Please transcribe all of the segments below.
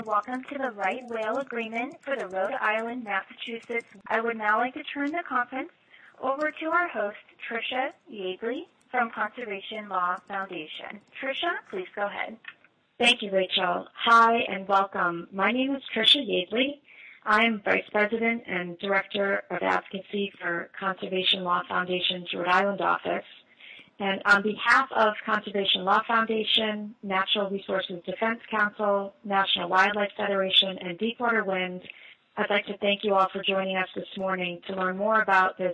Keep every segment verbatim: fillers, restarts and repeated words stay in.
Welcome to the Right Whale Agreement for the Rhode Island, Massachusetts. I would now like to turn the conference over to our host, Tricia Yeagley from Conservation Law Foundation. Tricia, please go ahead. Thank you, Rachel. Hi and welcome. My name is Tricia Yeagley. I am Vice President and Director of Advocacy for Conservation Law Foundation's Rhode Island office. And on behalf of Conservation Law Foundation, Natural Resources Defense Council, National Wildlife Federation, and Deepwater Wind, I'd like to thank you all for joining us this morning to learn more about this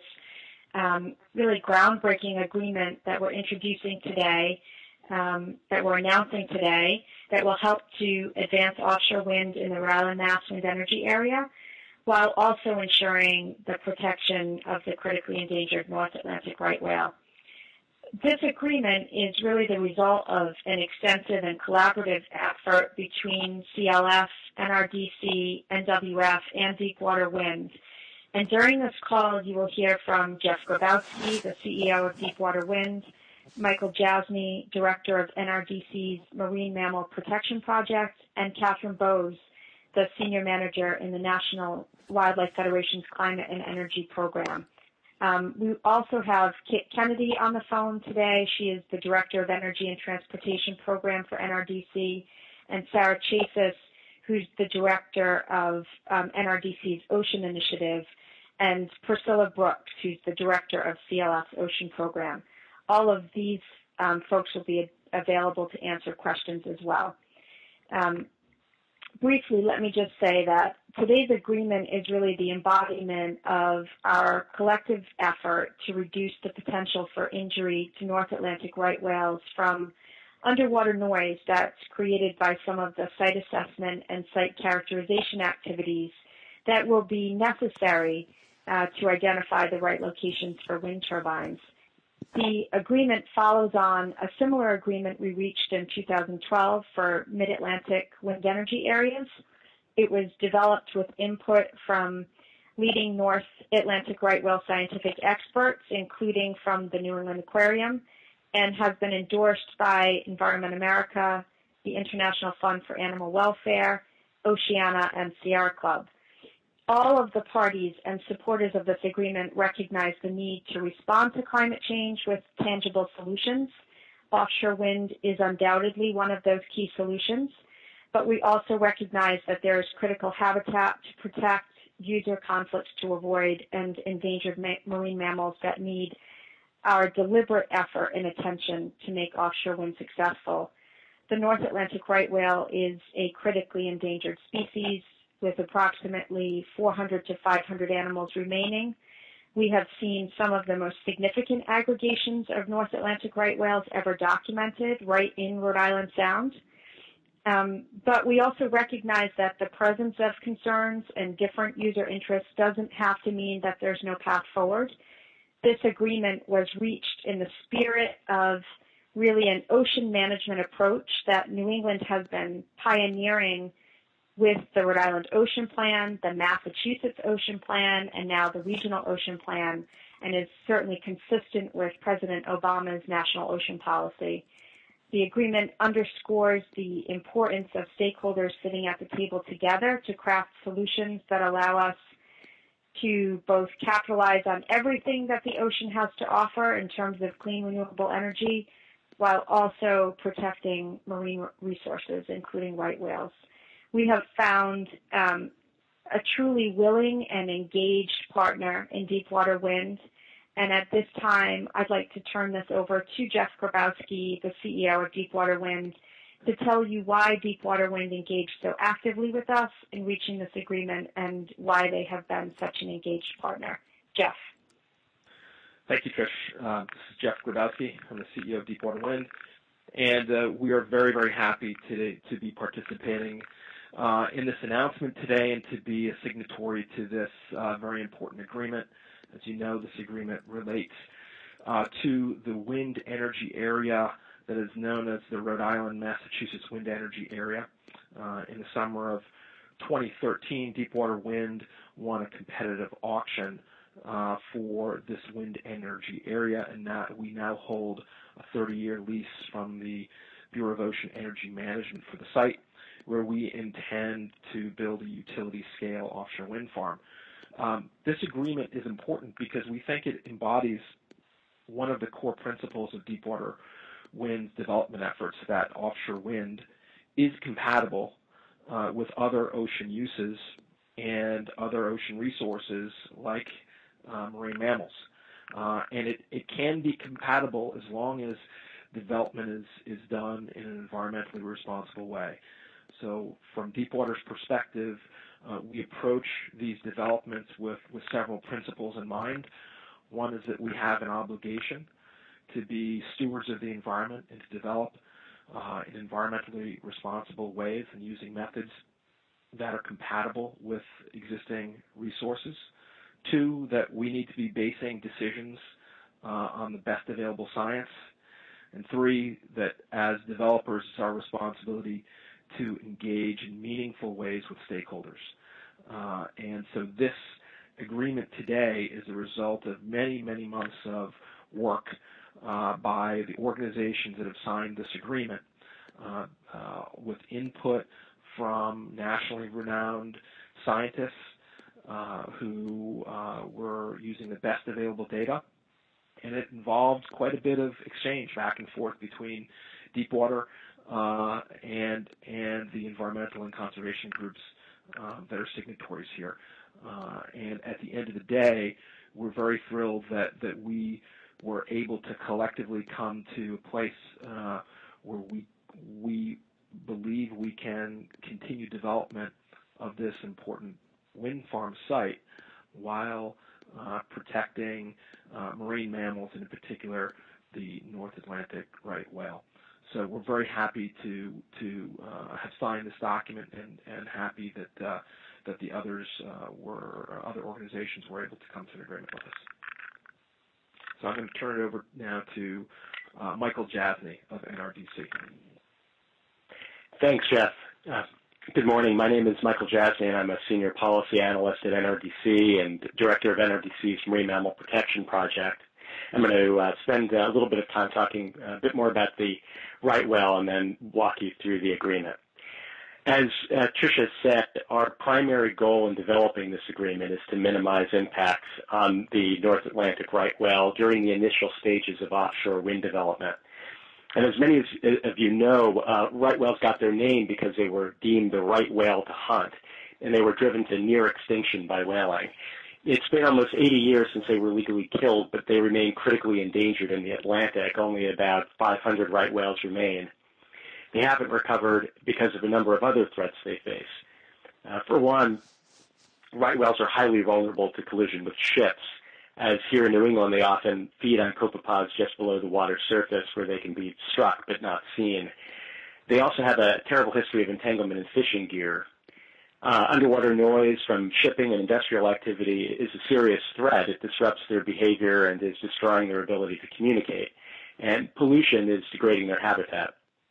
um, really groundbreaking agreement that we're introducing today, um, that we're announcing today, that will help to advance offshore wind in the Rhode Island Mass Wind Energy Area, while also ensuring the protection of the critically endangered North Atlantic right whale. This agreement is really the result of an extensive and collaborative effort between C L F, N R D C, N W F, and Deepwater Wind. And during this call, you will hear from Jeff Grabowski, the C E O of Deepwater Wind, Michael Jasny, Director of N R D C's Marine Mammal Protection Project, and Catherine Bowes, the Senior Manager in the National Wildlife Federation's Climate and Energy Program. Um, we also have Kit Kennedy on the phone today. She is the Director of Energy and Transportation Program for N R D C, and Sarah Chasis, who's the Director of um, N R D C's Ocean Initiative, and Priscilla Brooks, who's the Director of C L F's Ocean Program. All of these um, folks will be available to answer questions as well. Um, Briefly, let me just say that today's agreement is really the embodiment of our collective effort to reduce the potential for injury to North Atlantic right whales from underwater noise that's created by some of the site assessment and site characterization activities that will be necessary uh, to identify the right locations for wind turbines. The agreement follows on a similar agreement we reached in two thousand twelve for mid-Atlantic wind energy areas. It was developed with input from leading North Atlantic right whale scientific experts, including from the New England Aquarium, and has been endorsed by Environment America, the International Fund for Animal Welfare, Oceana, and Sierra Club. All of the parties and supporters of this agreement recognize the need to respond to climate change with tangible solutions. Offshore wind is undoubtedly one of those key solutions, but we also recognize that there is critical habitat to protect, user conflicts to avoid, and endangered ma- marine mammals that need our deliberate effort and attention to make offshore wind successful. The North Atlantic right whale is a critically endangered species with approximately four hundred to five hundred animals remaining. We have seen some of the most significant aggregations of North Atlantic right whales ever documented right in Rhode Island Sound. Um, but we also recognize that the presence of concerns and different user interests doesn't have to mean that there's no path forward. This agreement was reached in the spirit of really an ocean management approach that New England has been pioneering with the Rhode Island Ocean Plan, the Massachusetts Ocean Plan, and now the Regional Ocean Plan, and is certainly consistent with President Obama's National Ocean Policy. The agreement underscores the importance of stakeholders sitting at the table together to craft solutions that allow us to both capitalize on everything that the ocean has to offer in terms of clean, renewable energy, while also protecting marine resources, including right whales. We have found um, a truly willing and engaged partner in Deepwater Wind, and at this time, I'd like to turn this over to Jeff Grabowski, the C E O of Deepwater Wind, to tell you why Deepwater Wind engaged so actively with us in reaching this agreement and why they have been such an engaged partner. Jeff. Thank you, Trish. Uh, this is Jeff Grabowski. I'm the C E O of Deepwater Wind, and uh, we are very, very happy to, to be participating Uh, in this announcement today and to be a signatory to this uh, very important agreement. As you know, this agreement relates uh, to the wind energy area that is known as the Rhode Island, Massachusetts Wind Energy Area. Uh, in the summer of twenty thirteen, Deepwater Wind won a competitive auction uh, for this wind energy area, and now, we now hold a thirty-year lease from the Bureau of Ocean Energy Management for the site. where we intend to build a utility-scale offshore wind farm. Um, this agreement is important because we think it embodies one of the core principles of deepwater wind development efforts, that offshore wind is compatible uh, with other ocean uses and other ocean resources like uh, marine mammals. Uh, and it, it can be compatible as long as development is, is done in an environmentally responsible way. So from Deepwater's perspective, uh, we approach these developments with, with several principles in mind. One is that we have an obligation to be stewards of the environment and to develop uh, in environmentally responsible ways and using methods that are compatible with existing resources. Two, that we need to be basing decisions uh, on the best available science. And three, that as developers, it's our responsibility to engage in meaningful ways with stakeholders. Uh, and so this agreement today is a result of many, many months of work uh, by the organizations that have signed this agreement uh, uh, with input from nationally renowned scientists uh, who uh, were using the best available data. And it involved quite a bit of exchange back and forth between Deepwater uh, and and the environmental and conservation groups uh, that are signatories here. Uh, and at the end of the day, we're very thrilled that, that we were able to collectively come to a place uh, where we we believe we can continue development of this important wind farm site while uh, protecting uh, marine mammals, and in particular the North Atlantic right whale. So we're very happy to to uh, have signed this document, and, and happy that uh, that the others uh, were other organizations were able to come to an agreement with us. So I'm going to turn it over now to uh, Michael Jasny of N R D C. Thanks, Jeff. Uh, good morning. My name is Michael Jasny, and I'm a senior policy analyst at N R D C and director of N R D C's Marine Mammal Protection Project. I'm going to uh, spend a little bit of time talking a bit more about the right whale and then walk you through the agreement. As uh, Tricia said, our primary goal in developing this agreement is to minimize impacts on the North Atlantic right whale during the initial stages of offshore wind development. And as many of you know, uh, right whales got their name because they were deemed the right whale to hunt, and they were driven to near extinction by whaling. It's been almost eighty years since they were legally killed, but they remain critically endangered in the Atlantic. Only about five hundred right whales remain. They haven't recovered because of a number of other threats they face. Uh, for one, right whales are highly vulnerable to collision with ships, as here in New England they often feed on copepods just below the water surface where they can be struck but not seen. They also have a terrible history of entanglement in fishing gear. Uh, underwater noise from shipping and industrial activity is a serious threat. It disrupts their behavior and is destroying their ability to communicate. And pollution is degrading their habitat.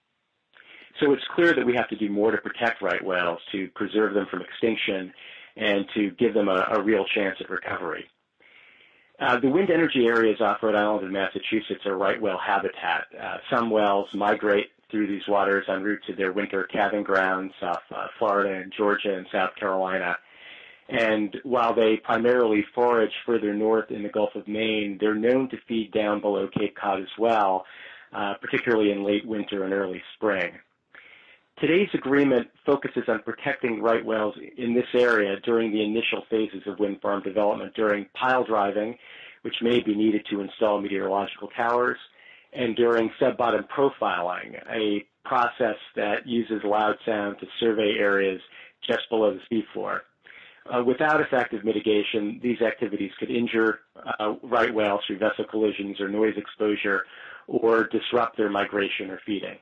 So it's clear that we have to do more to protect right whales, to preserve them from extinction, and to give them a, a real chance at recovery. Uh, the wind energy areas off Rhode Island and Massachusetts are right whale habitat. Uh, some whales migrate through these waters en route to their winter calving grounds off uh, Florida and Georgia and South Carolina. And while they primarily forage further north in the Gulf of Maine, they're known to feed down below Cape Cod as well, uh, particularly in late winter and early spring. Today's agreement focuses on protecting right whales in this area during the initial phases of wind farm development, during pile driving, which may be needed to install meteorological towers, and during sub-bottom profiling, a process that uses loud sound to survey areas just below the seafloor. Uh, without effective mitigation, these activities could injure uh, right whales through vessel collisions or noise exposure, or disrupt their migration or feeding.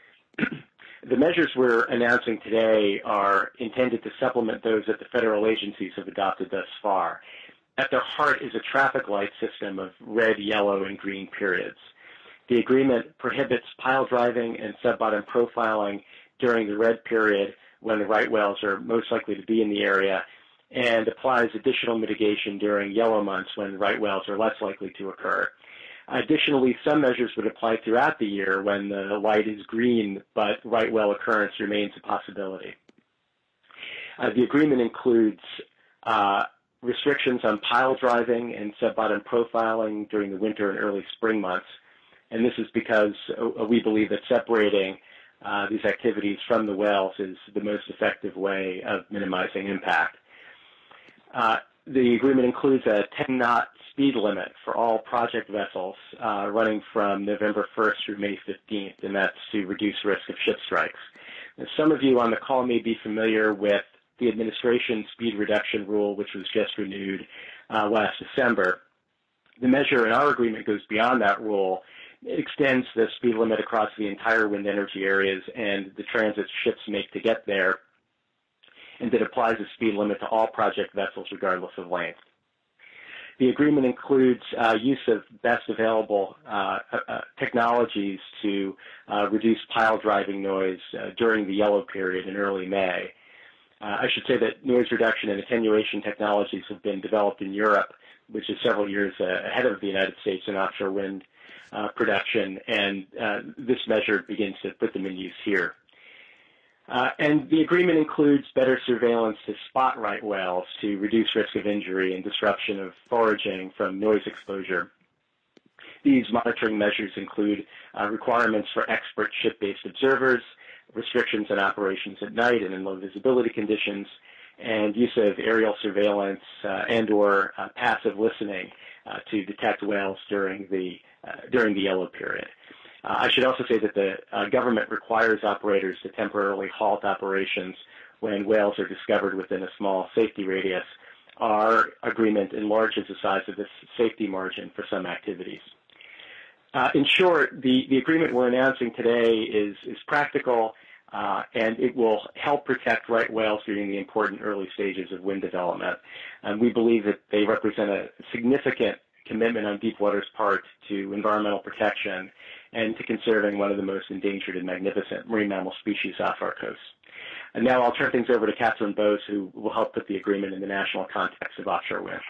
The measures we're announcing today are intended to supplement those that the federal agencies have adopted thus far. At their heart is a traffic light system of red, yellow, and green periods. The agreement prohibits pile driving and sub-bottom profiling during the red period when the right whales are most likely to be in the area, and applies additional mitigation during yellow months when right whales are less likely to occur. Additionally, some measures would apply throughout the year when the light is green, but right well occurrence remains a possibility. Uh, the agreement includes uh, restrictions on pile driving and sub-bottom profiling during the winter and early spring months. And this is because uh, we believe that separating uh, these activities from the wells is the most effective way of minimizing impact. Uh, the agreement includes a ten knot speed limit for all project vessels uh, running from November first through May fifteenth, and that's to reduce risk of ship strikes. Now, some of you on the call may be familiar with the administration speed reduction rule, which was just renewed uh, last December. The measure in our agreement goes beyond that rule. It extends the speed limit across the entire wind energy areas and the transit ships make to get there, and it applies a speed limit to all project vessels regardless of length. The agreement includes uh, use of best available uh, uh, technologies to uh, reduce pile driving noise uh, during the yellow period in early May. Uh, I should say that noise reduction and attenuation technologies have been developed in Europe, which is several years uh, ahead of the United States in offshore wind uh, production, and uh, this measure begins to put them in use here. Uh, and the agreement includes better surveillance to spot right wells to reduce risk of injury and disruption of foraging from noise exposure. These monitoring measures include uh, requirements for expert ship-based observers, restrictions on operations at night and in low visibility conditions, and use of aerial surveillance uh, and or uh, passive listening uh, to detect whales during the, uh, during the yellow period. Uh, I should also say that the uh, government requires operators to temporarily halt operations when whales are discovered within a small safety radius. Our agreement enlarges the size of this safety margin for some activities. Uh, in short, the, the agreement we're announcing today is, is practical, uh, and it will help protect right whales during the important early stages of wind development. And we believe that they represent a significant commitment on Deepwater's part to environmental protection and to conserving one of the most endangered and magnificent marine mammal species off our coast. And now I'll turn things over to Catherine Bose, who will help put the agreement in the national context of offshore wind.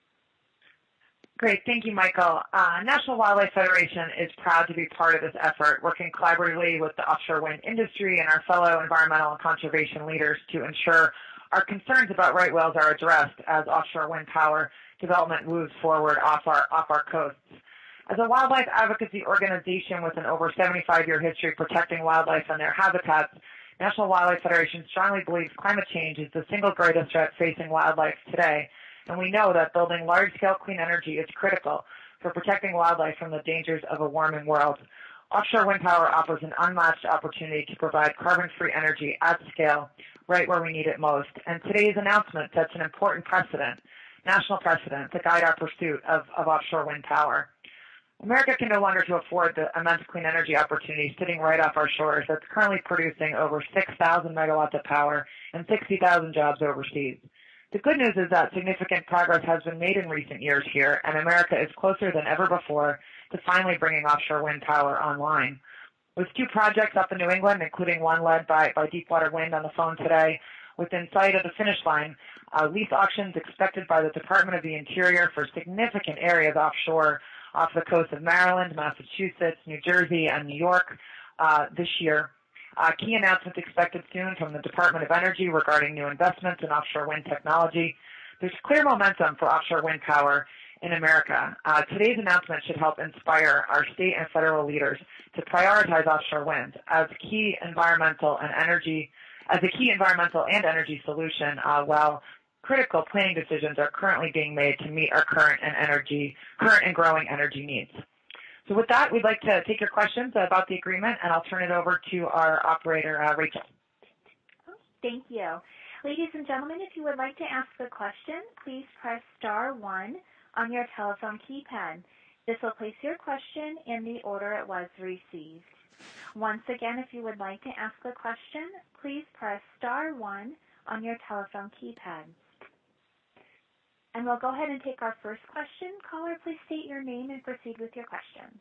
Great. Thank you, Michael. Uh, National Wildlife Federation is proud to be part of this effort, working collaboratively with the offshore wind industry and our fellow environmental and conservation leaders to ensure our concerns about right whales are addressed as offshore wind power development moves forward off our, off our coasts. As a wildlife advocacy organization with an over seventy-five year history protecting wildlife and their habitats, National Wildlife Federation strongly believes climate change is the single greatest threat facing wildlife today, and we know that building large-scale clean energy is critical for protecting wildlife from the dangers of a warming world. Offshore wind power offers an unmatched opportunity to provide carbon-free energy at scale, right where we need it most, and today's announcement sets an important precedent, national precedent, to guide our pursuit of, of offshore wind power. America can no longer afford the immense clean energy opportunity sitting right off our shores that's currently producing over six thousand megawatts of power and sixty thousand jobs overseas. The good news is that significant progress has been made in recent years here, and America is closer than ever before to finally bringing offshore wind power online. With two projects up in New England, including one led by, by Deepwater Wind on the phone today, within sight of the finish line, uh, lease auctions expected by the Department of the Interior for significant areas offshore off the coast of Maryland, Massachusetts, New Jersey, and New York uh, this year. Uh, key announcements expected soon from the Department of Energy regarding new investments in offshore wind technology. There's clear momentum for offshore wind power in America. Uh, today's announcement should help inspire our state and federal leaders to prioritize offshore wind as key environmental and energy, as a key environmental and energy solution, uh, while critical planning decisions are currently being made to meet our current and energy, current and growing energy needs. So with that, we'd like to take your questions about the agreement, and I'll turn it over to our operator, uh, Rachel. Thank you. Ladies and gentlemen, if you would like to ask a question, please press star one on your telephone keypad. This will place your question in the order it was received. Once again, if you would like to ask a question, please press star one on your telephone keypad. And we'll go ahead and take our first question. Caller, please state your name and proceed with your question.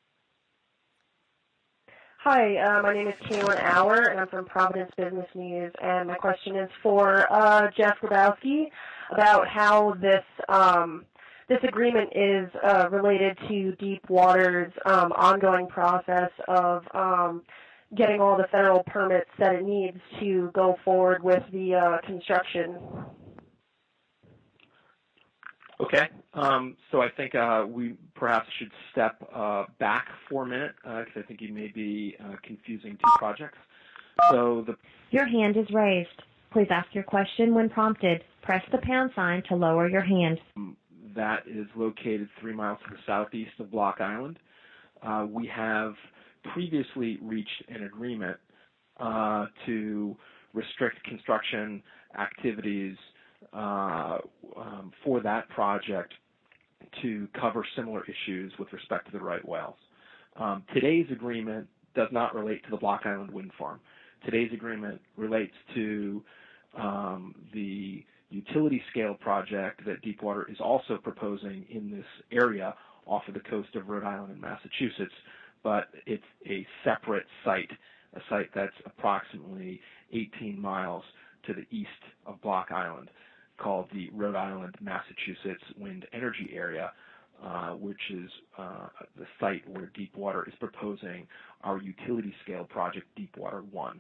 Hi, uh, my name is Kaylin Auer, and I'm from Providence Business News. And my question is for uh, Jeff Grabowski about how this um, this agreement is uh, related to Deepwater's um, ongoing process of um, getting all the federal permits that it needs to go forward with the uh, construction. Okay, um, so I think uh, we perhaps should step uh, back for a minute because uh, I think you may be uh, confusing two projects. So the Your hand is raised. Please ask your question when prompted. Press the pound sign to lower your hand. That is located three miles to the southeast of Block Island. Uh, we have previously reached an agreement uh, to restrict construction activities Uh, um, for that project to cover similar issues with respect to the right whales. Um, today's agreement does not relate to the Block Island wind farm. Today's agreement relates to um, the utility scale project that Deepwater is also proposing in this area off of the coast of Rhode Island and Massachusetts, but it's a separate site, a site that's approximately eighteen miles to the east of Block Island, called the Rhode Island, Massachusetts Wind Energy Area, uh, which is uh, the site where Deepwater is proposing our utility scale project, Deepwater One.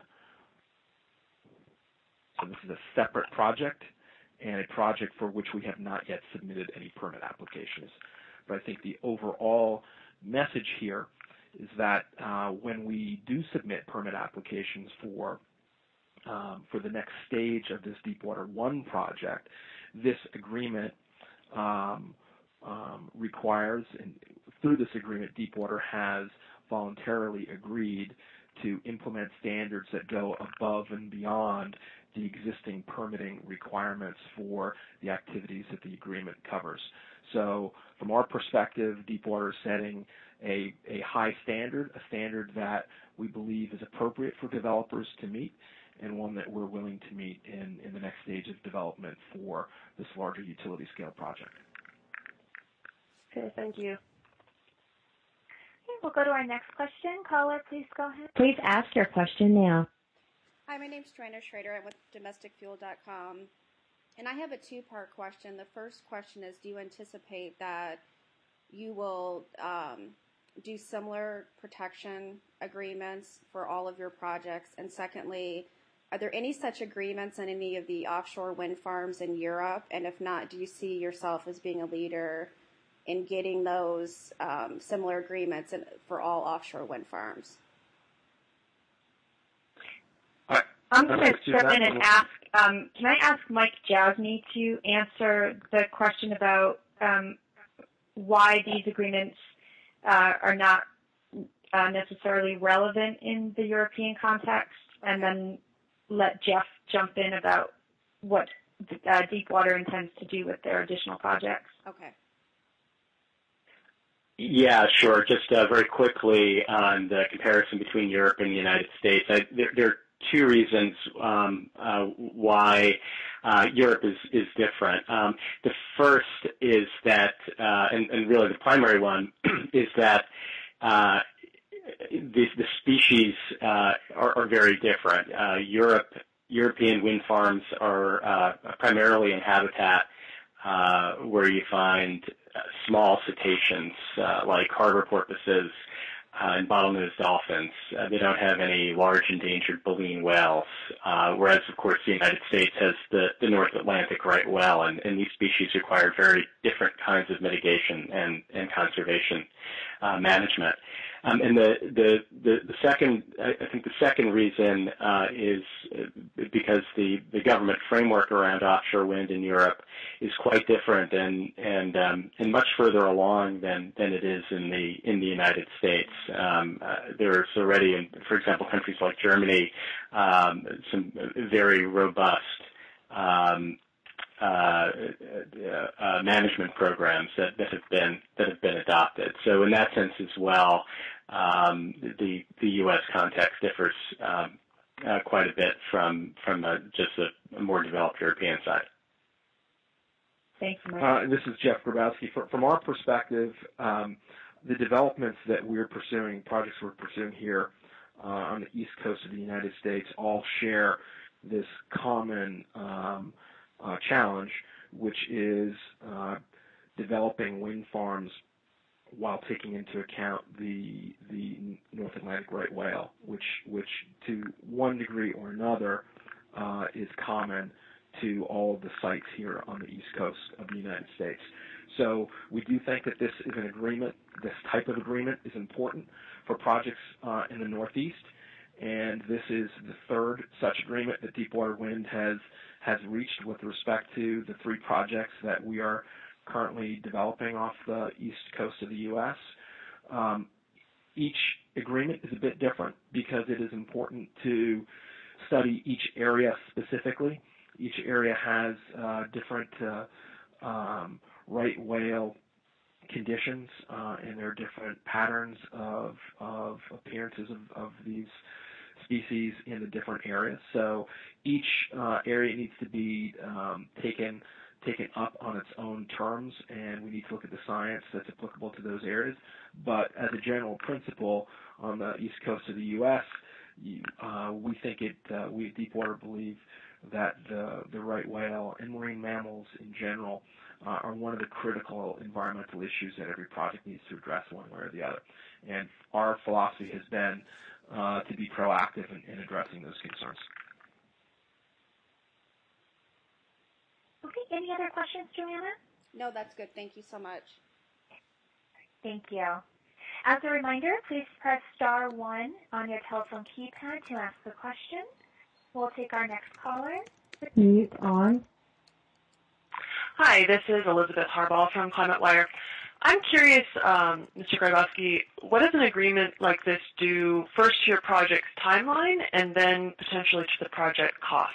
So this is a separate project and a project for which we have not yet submitted any permit applications. But I think the overall message here is that uh, when we do submit permit applications for Um, for the next stage of this Deepwater One project, this agreement um, um, requires, and through this agreement, Deepwater has voluntarily agreed to implement standards that go above and beyond the existing permitting requirements for the activities that the agreement covers. So from our perspective, Deepwater is setting a, a high standard, a standard that we believe is appropriate for developers to meet, and one that we're willing to meet in, in the next stage of development for this larger utility scale project. Okay, thank you. Okay, we'll go to our next question. Caller, please go ahead. Please ask your question now. Hi, my name's Joanna Schrader. I'm with domestic fuel dot com. And I have a two-part question. The first question is, do you anticipate that you will um, do similar protection agreements for all of your projects? And secondly, are there any such agreements on any of the offshore wind farms in Europe? And if not, do you see yourself as being a leader in getting those um, similar agreements in, for all offshore wind farms? Right. I'm going to step in and ask, um, can I ask Mike Jasny to answer the question about um, why these agreements uh, are not uh, necessarily relevant in the European context, and then let Jeff jump in about what uh, Deepwater intends to do with their additional projects. Okay. Yeah, sure. Just uh, very quickly on the comparison between Europe and the United States. I, there, there are two reasons um, uh, why uh, Europe is, is different. Um, the first is that, uh, and, and really the primary one, is that uh, the, the species uh, are, are very different. Uh, Europe, European wind farms are uh, primarily in habitat uh, where you find uh, small cetaceans uh, like harbor porpoises uh, and bottlenose dolphins. Uh, they don't have any large endangered baleen whales, uh, whereas, of course, the United States has the, the North Atlantic right whale, and, and these species require very different kinds of mitigation and, and conservation uh, management. Um, and the, the, the, the second, I think the second reason uh, is because the, the government framework around offshore wind in Europe is quite different and and um, and much further along than, than it is in the in the United States. Um, uh, there's already, in, for example, countries like Germany, um, some very robust um, Uh, uh, management programs that, that have been that have been adopted. So in that sense as well, um, the the U S context differs um, uh, quite a bit from from a, just a, a more developed European side. Thanks, Mike. Uh, this is Jeff Grabowski. From, from our perspective, um, the developments that we're pursuing, projects we're pursuing here uh, on the east coast of the United States, all share this common um, uh, challenge, which is uh, developing wind farms while taking into account the the North Atlantic right whale, which which to one degree or another uh, is common to all of the sites here on the east coast of the United States. So we do think that this is an agreement, this type of agreement is important for projects uh, in the Northeast, and this is the third such agreement that Deepwater Wind has has reached with respect to the three projects that we are currently developing off the east coast of the U S. Um, each agreement is a bit different because it is important to study each area specifically. Each area has uh, different uh, um, right whale conditions, uh, and there are different patterns of, of appearances of, of these species in the different areas. So each uh, area needs to be um, taken taken up on its own terms, and we need to look at the science that's applicable to those areas. But as a general principle, on the east coast of the U S, you, uh, we think it, uh, we at Deepwater believe that the, the right whale and marine mammals in general uh, are one of the critical environmental issues that every project needs to address one way or the other. And our philosophy has been uh, to be proactive in, in addressing those concerns. Okay, any other questions, Joanna? No, that's good. Thank you so much. Thank you. As a reminder, please press star one on your telephone keypad to ask the question. We'll take our next caller. Mute on. Hi, this is Elizabeth Harbaugh from ClimateWire. I'm curious, um, Mister Grabowski, what does an agreement like this do first to your project's timeline and then potentially to the project cost?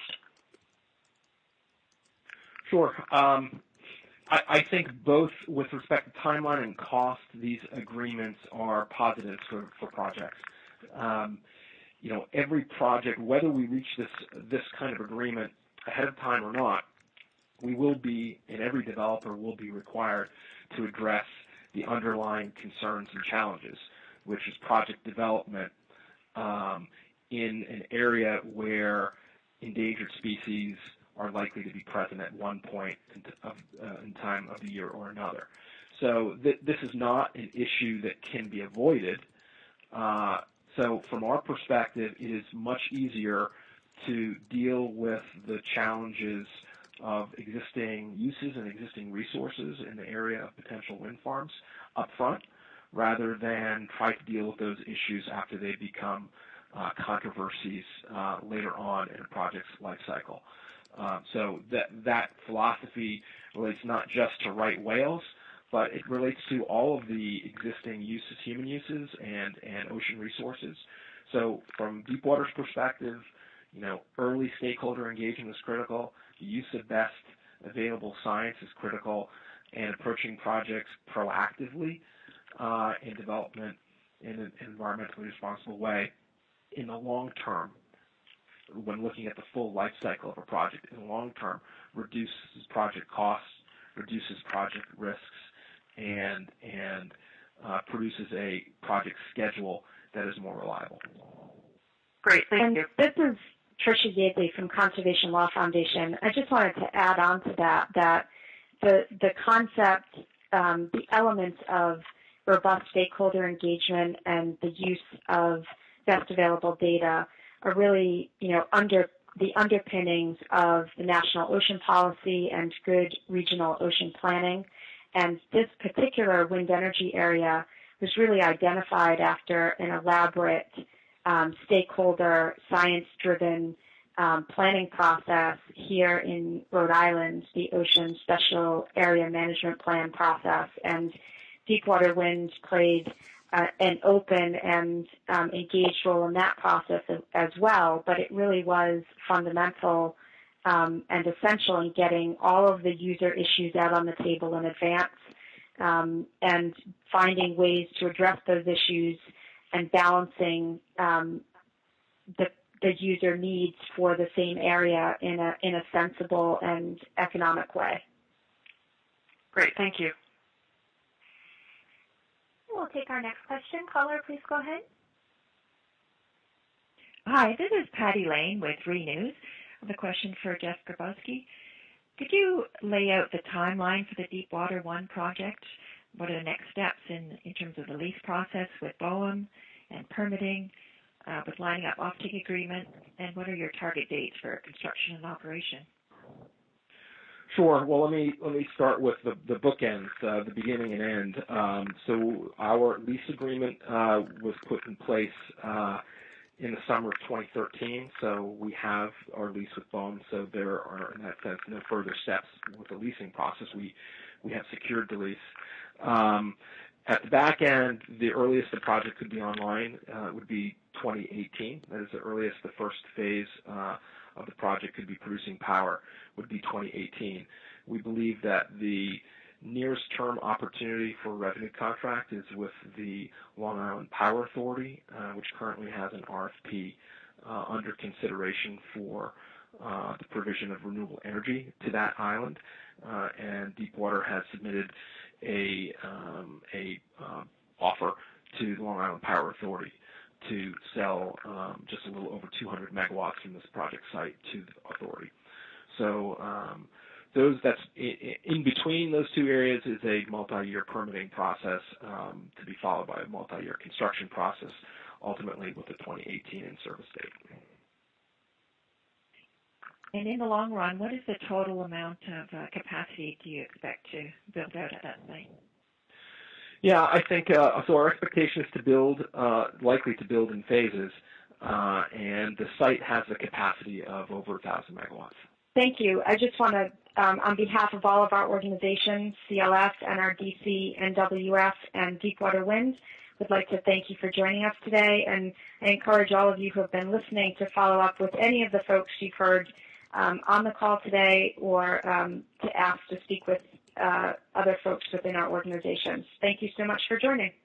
Sure. Um, I, I think both with respect to timeline and cost, these agreements are positives for, for projects. Um, you know, every project, whether we reach this this kind of agreement ahead of time or not, we will be, and every developer will be required to address the underlying concerns and challenges, which is project development um, in an area where endangered species are likely to be present at one point in, of, uh, in time of the year or another. So th this is not an issue that can be avoided. Uh, so from our perspective, it is much easier to deal with the challenges of existing uses and existing resources in the area of potential wind farms up front, rather than try to deal with those issues after they become uh, controversies uh, later on in a project's life cycle. Uh, so that that philosophy relates not just to right whales, but it relates to all of the existing uses, human uses, and, and ocean resources. So from Deepwater's perspective, you know, early stakeholder engagement is critical. The use of best available science is critical, and approaching projects proactively uh, in development in an environmentally responsible way in the long term, when looking at the full life cycle of a project in the long term, reduces project costs, reduces project risks, and and uh, produces a project schedule that is more reliable. Great, thank and you. This is Tricia Yeatley from Conservation Law Foundation. I just wanted to add on to that that the the concept, um, the elements of robust stakeholder engagement and the use of best available data are really, you know, under the underpinnings of the National Ocean Policy and good regional ocean planning. And this particular wind energy area was really identified after an elaborate um, stakeholder, science-driven um, planning process here in Rhode Island, the Ocean Special Area Management Plan process. And Deepwater Wind played Uh, an open and um, engaged role in that process as, as well, but it really was fundamental um, and essential in getting all of the user issues out on the table in advance um, and finding ways to address those issues and balancing um, the, the user needs for the same area in a, in a sensible and economic way. Great, thank you. We'll take our next question. Caller, please go ahead. Hi, this is Patty Lane with Three News. I have a question for Jeff Grabowski. Could you lay out the timeline for the Deepwater One project? What are the next steps in, in terms of the lease process with BOEM and permitting, uh, with lining up offtake agreement, and what are your target dates for construction and operation? Sure. Well, let me let me start with the, the bookends, uh, the beginning and end. Um, so our lease agreement uh, was put in place uh, in the summer of twenty thirteen. So we have our lease with BOEM. So there are, in that sense, no further steps with the leasing process. We we have secured the lease. Um, at the back end, the earliest the project could be online uh, would be twenty eighteen. That is the earliest the first phase uh, of the project could be producing power would be twenty eighteen. We believe that the nearest term opportunity for a revenue contract is with the Long Island Power Authority, uh, which currently has an R F P uh, under consideration for uh, the provision of renewable energy to that island, uh, and Deepwater has submitted a um, a uh, offer to the Long Island Power Authority to sell um, just a little over two hundred megawatts from this project site to the authority. So um, those that's in between those two areas is a multi-year permitting process um, to be followed by a multi-year construction process, ultimately with the twenty eighteen in-service date. And in the long run, what is the total amount of uh, capacity do you expect to build out at that site? Yeah, I think uh, so. Our expectation is to build, uh, likely to build in phases, uh, and the site has a capacity of over one thousand megawatts. Thank you. I just want to, um, on behalf of all of our organizations, C L S, N R D C, N W F, and Deepwater Wind, would like to thank you for joining us today, and I encourage all of you who have been listening to follow up with any of the folks you've heard um, on the call today, or um, to ask to speak with uh, other folks within our organizations. Thank you so much for joining.